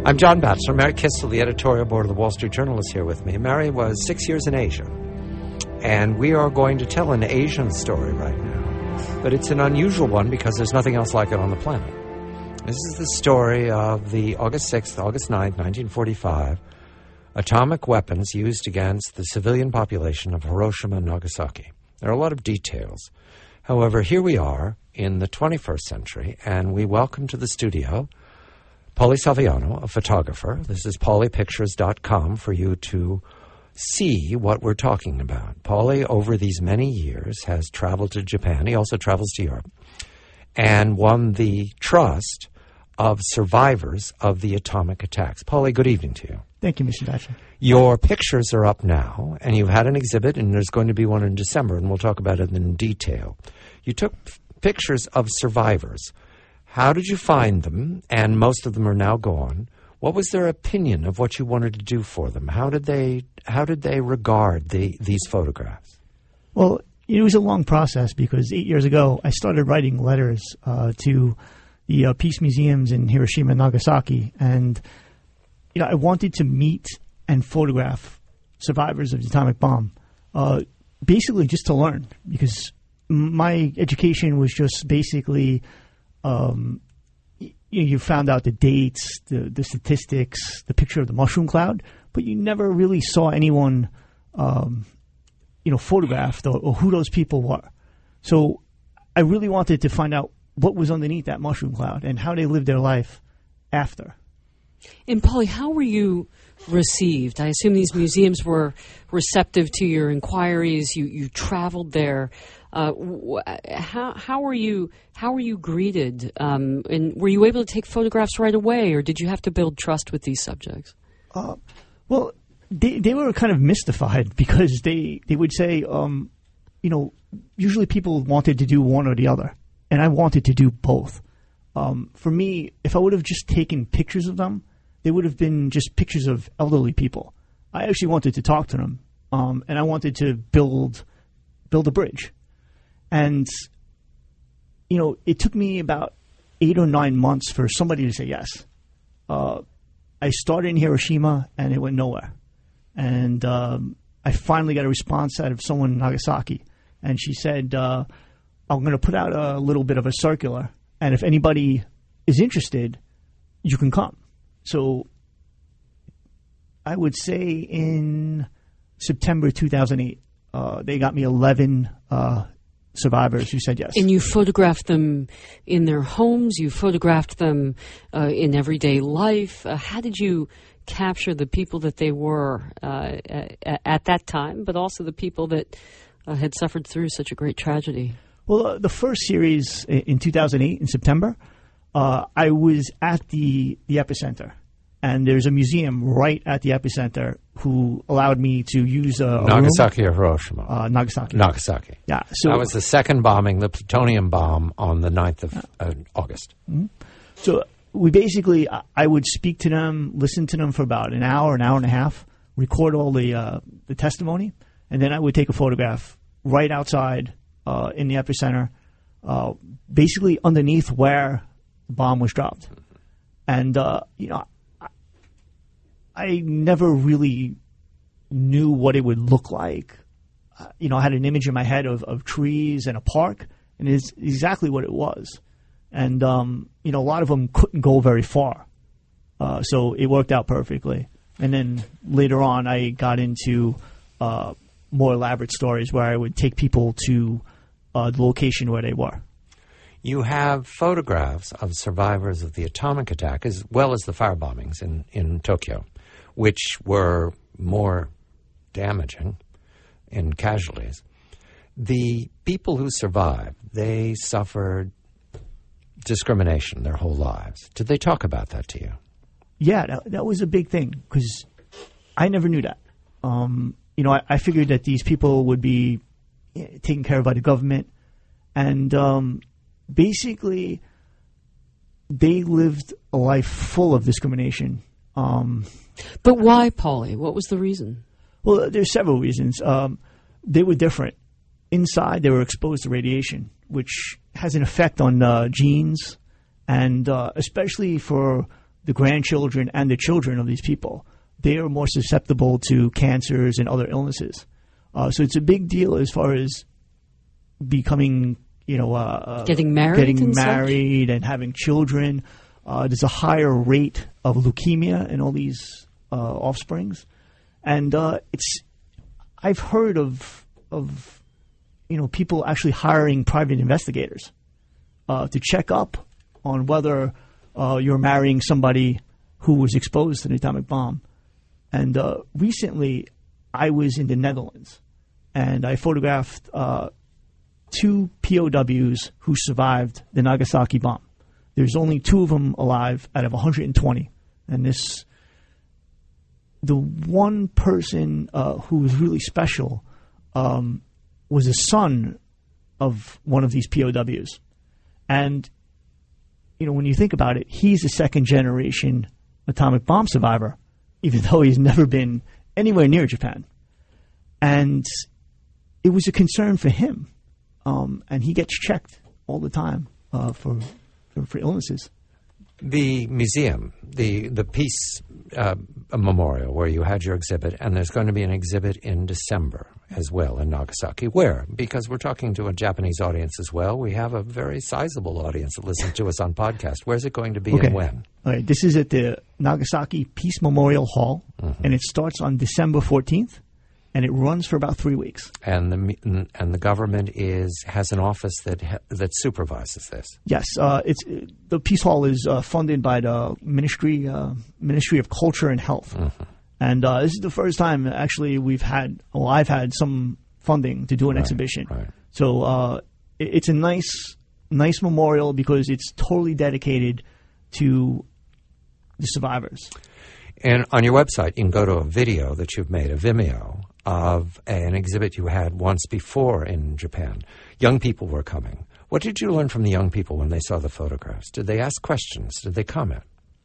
I'm John Batchelor. Mary Kistel, the editorial board of the Wall Street Journal, is here with me. Mary was 6 years in Asia, and we are going to tell an Asian story right now. But it's an unusual one because there's nothing else like it on the planet. This is the story of the August 6th, August 9th, 1945, atomic weapons used against the civilian population of Hiroshima and Nagasaki. There are a lot of details. However, here we are in the 21st century, and we welcome to the studio Paulie Saviano, a photographer. This is pauliepictures.com for you to see what we're talking about. Paulie, over these many years, has traveled to Japan. He also travels to Europe and won the trust of survivors of the atomic attacks. Paulie, good evening to you. Thank you, Mr. Batchelor. Your pictures are up now, and you've had an exhibit, and there's going to be one in December, and we'll talk about it in detail. You took pictures of survivors. How did you find them? And most of them are now gone. What was their opinion of what you wanted to do for them? How did they regard these photographs? Well, it was a long process because 8 years ago I started writing letters to the peace museums in Hiroshima and Nagasaki, and I wanted to meet and photograph survivors of the atomic bomb, basically just to learn, because my education was just basically. You found out the dates, the statistics, the picture of the mushroom cloud, but you never really saw anyone, photographed or who those people were. So I really wanted to find out what was underneath that mushroom cloud and how they lived their life after. And Paulie, how were you received? I assume these museums were receptive to your inquiries. You traveled there. How were you greeted? And were you able to take photographs right away, or did you have to build trust with these subjects? Well, they were kind of mystified because they would say, usually people wanted to do one or the other, and I wanted to do both. For me, if I would have just taken pictures of them, they would have been just pictures of elderly people. I actually wanted to talk to them, and I wanted to build a bridge. And, it took me about 8 or 9 months for somebody to say yes. I started in Hiroshima, and it went nowhere. And I finally got a response out of someone in Nagasaki. And she said, I'm going to put out a little bit of a circular, and if anybody is interested, you can come. So I would say in September 2008, they got me 11 survivors who said yes. And you photographed them in their homes. You photographed them in everyday life. How did you capture the people that they were at that time, but also the people that had suffered through such a great tragedy? Well, the first series in 2008, in September, I was at the epicenter. And there's a museum right at the epicenter who allowed me to use Nagasaki or Hiroshima? Nagasaki. Nagasaki. Yeah. So that was the second bombing, the plutonium bomb, on the 9th of August. Mm-hmm. So we basically, I would speak to them, listen to them for about an hour and a half, record all the testimony, and then I would take a photograph right outside in the epicenter, basically underneath where the bomb was dropped. And, I never really knew what it would look like. I had an image in my head of trees and a park, and it's exactly what it was. And, a lot of them couldn't go very far. So it worked out perfectly. And then later on, I got into more elaborate stories where I would take people to the location where they were. You have photographs of survivors of the atomic attack as well as the fire bombings in Tokyo, which were more damaging in casualties. The people who survived, they suffered discrimination their whole lives. Did they talk about that to you? Yeah, that was a big thing because I never knew that. I figured that these people would be taken care of by the government, and basically they lived a life full of discrimination. But why, Paulie? What was the reason? Well, there's several reasons. They were different. Inside, they were exposed to radiation, which has an effect on genes, and especially for the grandchildren and the children of these people, they are more susceptible to cancers and other illnesses. So it's a big deal as far as becoming, getting married and having children. There's a higher rate of leukemia in all these offsprings, and I've heard of people actually hiring private investigators to check up on whether you're marrying somebody who was exposed to the atomic bomb. And recently, I was in the Netherlands, and I photographed 2 POWs who survived the Nagasaki bomb. There's only 2 of them alive out of 120. And the one person who was really special was a son of one of these POWs. And, when you think about it, he's a second-generation atomic bomb survivor, even though he's never been anywhere near Japan. And it was a concern for him. And he gets checked all the time for illnesses. The museum, the Peace Memorial, where you had your exhibit, and there's going to be an exhibit in December as well in Nagasaki. Where? Because we're talking to a Japanese audience as well. We have a very sizable audience that listens to us on podcast. Where's it going to be and when? All right, this is at the Nagasaki Peace Memorial Hall, and it starts on December 14th. And it runs for about 3 weeks. And the government has an office that supervises this. Yes, the Peace Hall is funded by the Ministry of Culture and Health, and this is the first time actually I've had some funding to do an exhibition. Right. So it's a nice memorial because it's totally dedicated to the survivors. And on your website, you can go to a video that you've made, a Vimeo, of an exhibit you had once before in Japan. Young people were coming. What did you learn from the young people when they saw the photographs? Did they ask questions? Did they comment?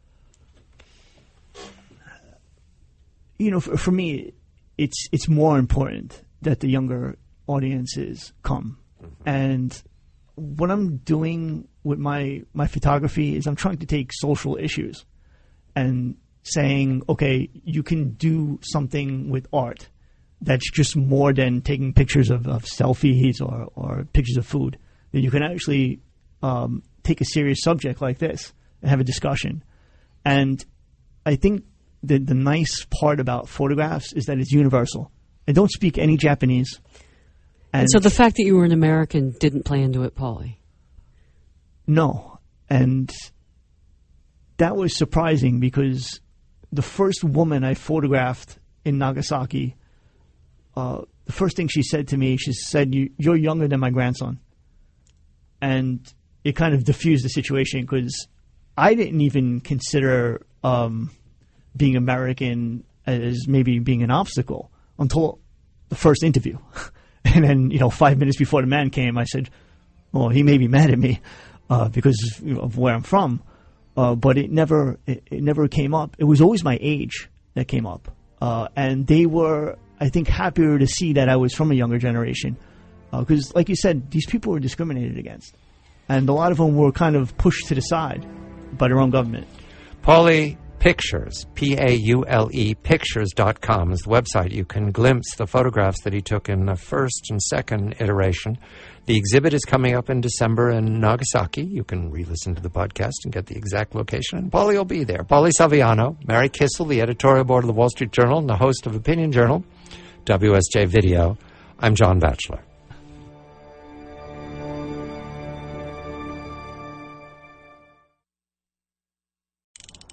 For me, it's more important that the younger audiences come. And what I'm doing with my photography is I'm trying to take social issues and saying, okay, you can do something with art that's just more than taking pictures of selfies or pictures of food. That you can actually take a serious subject like this and have a discussion. And I think that the nice part about photographs is that it's universal. I don't speak any Japanese. And so the fact that you were an American didn't play into it, Paulie? No. And that was surprising because the first woman I photographed in Nagasaki, the first thing she said to me, she said, "You're younger than my grandson." And it kind of diffused the situation because I didn't even consider being American as maybe being an obstacle until the first interview. And then, 5 minutes before the man came, I said, well, he may be mad at me because of where I'm from. But it never came up. It was always my age that came up. And they were, I think, happier to see that I was from a younger generation. Because, like you said, these people were discriminated against. And a lot of them were kind of pushed to the side by their own government. Paulie Pictures, P-A-U-L-E, pictures.com is the website. You can glimpse the photographs that he took in the first and second iteration. The exhibit is coming up in December in Nagasaki. You can re-listen to the podcast and get the exact location. And Paulie will be there. Paulie Salviano, Mary Kissel, the editorial board of the Wall Street Journal and the host of Opinion Journal, WSJ Video. I'm John Batchelor.